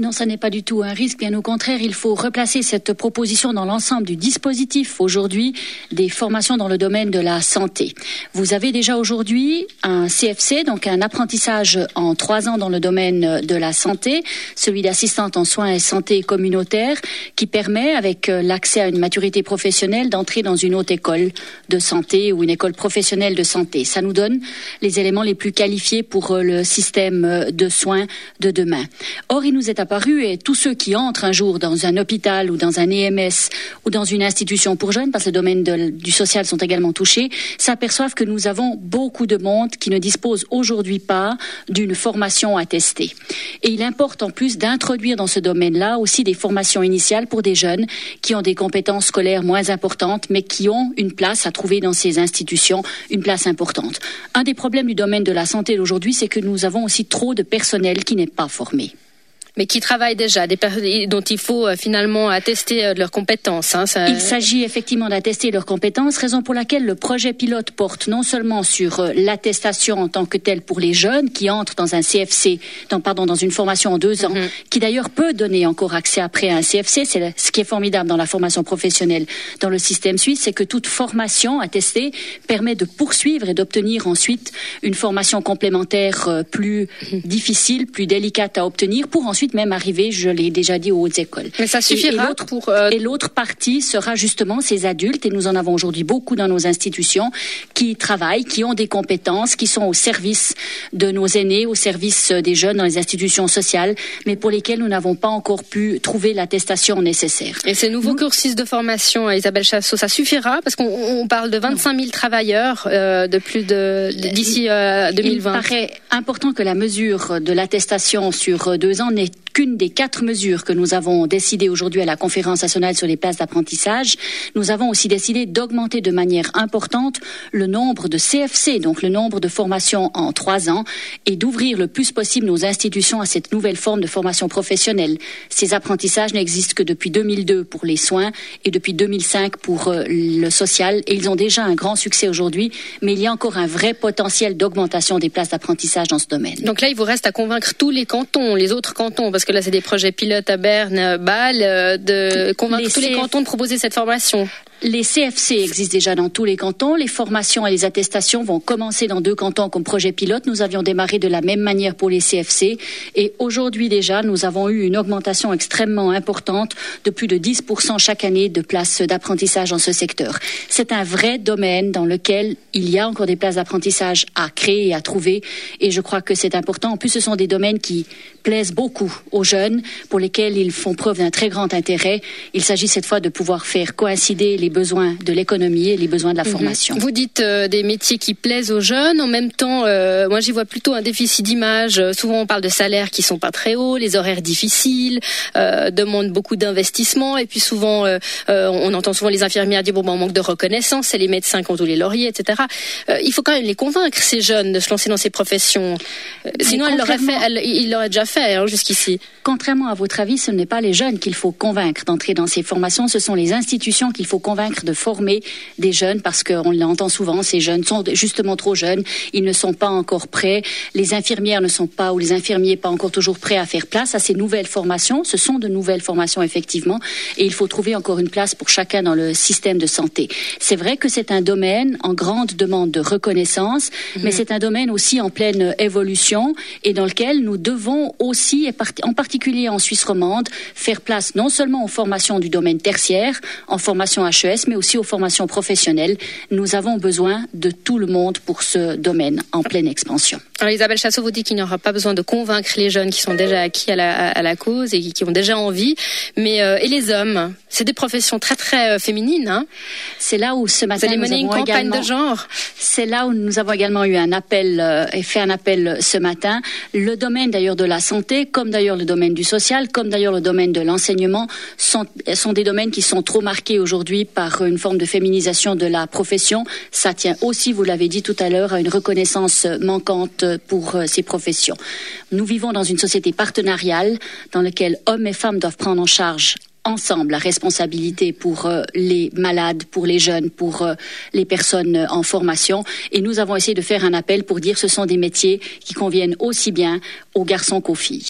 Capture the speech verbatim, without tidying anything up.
Non, ça n'est pas du tout un risque. Bien au contraire, il faut replacer cette proposition dans l'ensemble du dispositif aujourd'hui des formations dans le domaine de la santé. Vous avez déjà aujourd'hui un C F C, donc un apprentissage en trois ans dans le domaine de la santé, celui d'assistante en soins et santé communautaire, qui permet, avec l'accès à une maturité professionnelle, d'entrer dans une haute école de santé ou une école professionnelle de santé. Ça nous donne les éléments les plus qualifiés pour le système de soins de demain. Or, il nous est apparu, et tous ceux qui entrent un jour dans un hôpital ou dans un E M S ou dans une institution pour jeunes, parce que le domaine de, du social sont également touchés, s'aperçoivent que nous avons beaucoup de monde qui ne dispose aujourd'hui pas d'une formation attestée. Et il importe en plus d'introduire dans ce domaine-là aussi des formations initiales pour des jeunes qui ont des compétences scolaires moins importantes, mais qui ont une place à trouver dans ces institutions, une place importante. Un des problèmes du domaine de la santé d'aujourd'hui, c'est que nous avons aussi trop de personnel qui n'est pas formé. Mais qui travaillent déjà, des per- dont il faut euh, finalement attester euh, leurs compétences. Hein, ça... Il s'agit effectivement d'attester leurs compétences, raison pour laquelle le projet pilote porte non seulement sur euh, l'attestation en tant que telle pour les jeunes qui entrent dans un C F C, dans, pardon, dans une formation en deux ans, mm-hmm. qui d'ailleurs peut donner encore accès après à un C F C. C'est le, ce qui est formidable dans la formation professionnelle dans le système suisse, c'est que toute formation attestée permet de poursuivre et d'obtenir ensuite une formation complémentaire euh, plus mm-hmm. difficile, plus délicate à obtenir, pour ensuite même arriver, je l'ai déjà dit, aux hautes écoles. Mais ça suffira et, et l'autre, pour... Euh... Et l'autre partie sera justement ces adultes, et nous en avons aujourd'hui beaucoup dans nos institutions, qui travaillent, qui ont des compétences, qui sont au service de nos aînés, au service des jeunes dans les institutions sociales, mais pour lesquels nous n'avons pas encore pu trouver l'attestation nécessaire. Et ces nouveaux nous... cursus de formation, Isabelle Chassot, ça suffira? Parce qu'on on parle de vingt-cinq mille non. travailleurs euh, de plus de, d'ici euh, deux mille vingt. Il paraît important que la mesure de l'attestation sur deux ans n'est qu'une des quatre mesures que nous avons décidé aujourd'hui à la conférence nationale sur les places d'apprentissage. Nous avons aussi décidé d'augmenter de manière importante le nombre de C F C, donc le nombre de formations en trois ans, et d'ouvrir le plus possible nos institutions à cette nouvelle forme de formation professionnelle. Ces apprentissages n'existent que depuis deux mille deux pour les soins et depuis deux mille cinq pour euh, le social, et ils ont déjà un grand succès aujourd'hui, mais il y a encore un vrai potentiel d'augmentation des places d'apprentissage dans ce domaine. Donc là, il vous reste à convaincre tous les cantons, les autres cantons, parce que là, c'est des projets pilotes à Berne, Bâle, de convaincre les tous C F... les cantons de proposer cette formation. Les C F C existent déjà dans tous les cantons. Les formations et les attestations vont commencer dans deux cantons comme projet pilote. Nous avions démarré de la même manière pour les C F C. Et aujourd'hui déjà, nous avons eu une augmentation extrêmement importante de plus de dix pour cent chaque année de places d'apprentissage dans ce secteur. C'est un vrai domaine dans lequel il y a encore des places d'apprentissage à créer et à trouver. Et je crois que c'est important. En plus, ce sont des domaines qui plaisent beaucoup aux jeunes, pour lesquels ils font preuve d'un très grand intérêt. Il s'agit cette fois de pouvoir faire coïncider les besoins de l'économie et les besoins de la formation. Vous dites euh, des métiers qui plaisent aux jeunes. En même temps, euh, moi j'y vois plutôt un déficit d'image. Souvent on parle de salaires qui sont pas très hauts, les horaires difficiles, euh, demandent beaucoup d'investissement. Et puis souvent, euh, euh, on entend souvent les infirmières dire bon, ben, on manque de reconnaissance, c'est les médecins qui ont tous les lauriers, et cetera. Euh, il faut quand même les convaincre, ces jeunes, de se lancer dans ces professions. Euh, sinon, ils l'auraient fait, elle, ils l'auraient déjà fait hein, jusqu'ici. Contrairement à votre avis, ce n'est pas les jeunes qu'il faut convaincre d'entrer dans ces formations, ce sont les institutions qu'il faut convaincre de former des jeunes, parce qu'on l'entend souvent, ces jeunes sont justement trop jeunes, ils ne sont pas encore prêts, les infirmières ne sont pas, ou les infirmiers pas encore toujours prêts à faire place à ces nouvelles formations. Ce sont de nouvelles formations effectivement, et il faut trouver encore une place pour chacun dans le système de santé. C'est vrai que c'est un domaine en grande demande de reconnaissance, mmh. mais c'est un domaine aussi en pleine évolution, et dans lequel nous devons aussi, en particulier en Suisse romande, faire place non seulement aux formations du domaine tertiaire, en formation H E S, mais aussi aux formations professionnelles. Nous avons besoin de tout le monde pour ce domaine en pleine expansion. Alors Isabelle Chassot vous dit qu'il n'y aura pas besoin de convaincre les jeunes qui sont déjà acquis à la, à la cause et qui, qui ont déjà envie, mais euh, et les hommes, c'est des professions très très euh, féminines. Hein. C'est là où ce matin vous allez mener une campagne également, de genre. C'est là où nous avons également eu un appel euh, et fait un appel ce matin. Le domaine d'ailleurs de la santé, comme d'ailleurs le domaine du social, comme d'ailleurs le domaine de l'enseignement, sont, sont des domaines qui sont trop marqués aujourd'hui par une forme de féminisation de la profession. Ça tient aussi, vous l'avez dit tout à l'heure, à une reconnaissance manquante pour ces professions. Nous vivons dans une société partenariale dans laquelle hommes et femmes doivent prendre en charge ensemble la responsabilité pour euh, les malades, pour les jeunes, pour euh, les personnes euh, en formation. Et nous avons essayé de faire un appel pour dire que ce sont des métiers qui conviennent aussi bien aux garçons qu'aux filles.